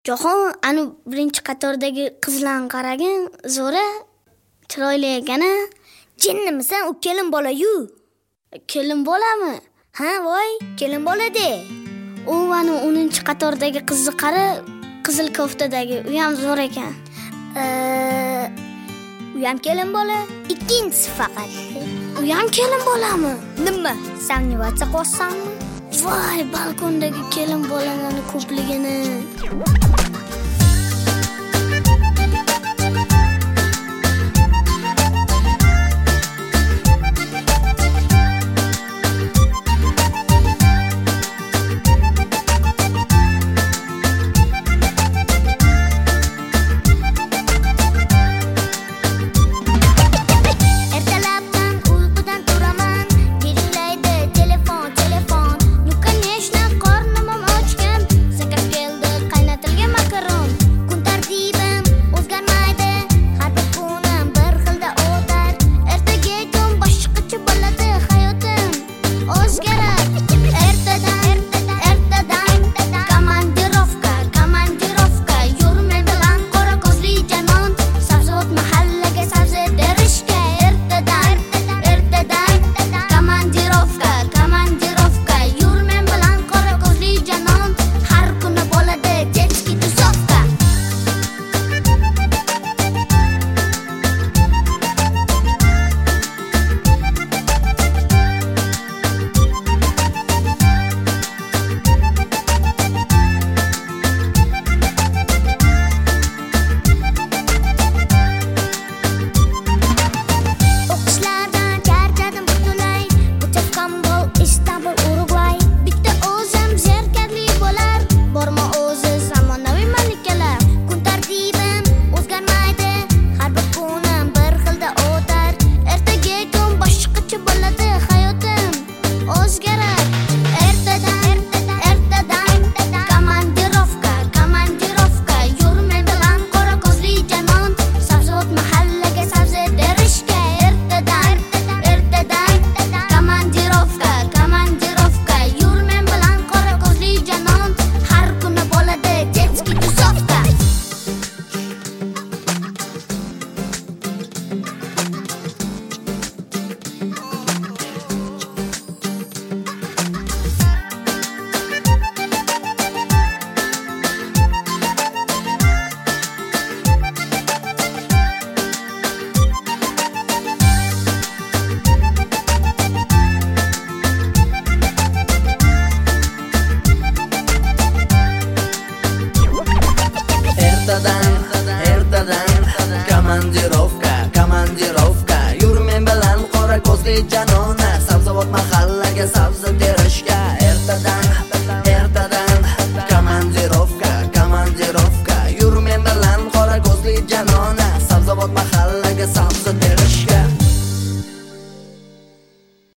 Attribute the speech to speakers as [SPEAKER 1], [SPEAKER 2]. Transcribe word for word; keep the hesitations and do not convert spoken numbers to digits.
[SPEAKER 1] Jahon anu birinchi qatordagi qizlarni qaragin, zo'ra, chiroyli ekan-a.
[SPEAKER 2] Jinnimisan, u kelin bola-yu.
[SPEAKER 1] Kelin bolami?
[SPEAKER 2] Ha, voy, kelin bola-de.
[SPEAKER 1] U anu o'ninchi qatordagi qizni qara, qizil koftadagi, u ham zo'r ekan.
[SPEAKER 2] Ee, u ham kelin bola, ikkinchisi faqat.
[SPEAKER 1] U ham kelin bolami?
[SPEAKER 2] Nima? Samnivatsa qo'shsanmi?
[SPEAKER 1] Voy, balkondagi kelin bolalarning ko'pligini.
[SPEAKER 3] Ertadan komandirovka, komandirovka, yur men bilan qora ko'zli janon.